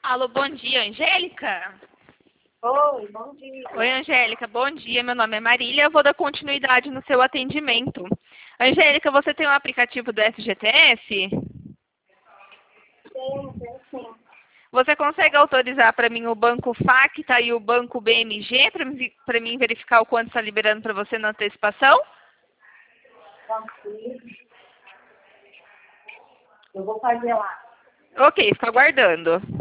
Alô, bom dia, Angélica? Oi, bom dia. Oi, Angélica, bom dia. Meu nome é Marília. Eu vou dar continuidade no seu atendimento. Angélica, você tem um aplicativo do FGTS? Tenho sim. Você consegue autorizar para mim o banco Facta e o banco BMG para mim verificar o quanto está liberando para você na antecipação? Tranquilo. Eu vou fazer lá. Ok, fico aguardando.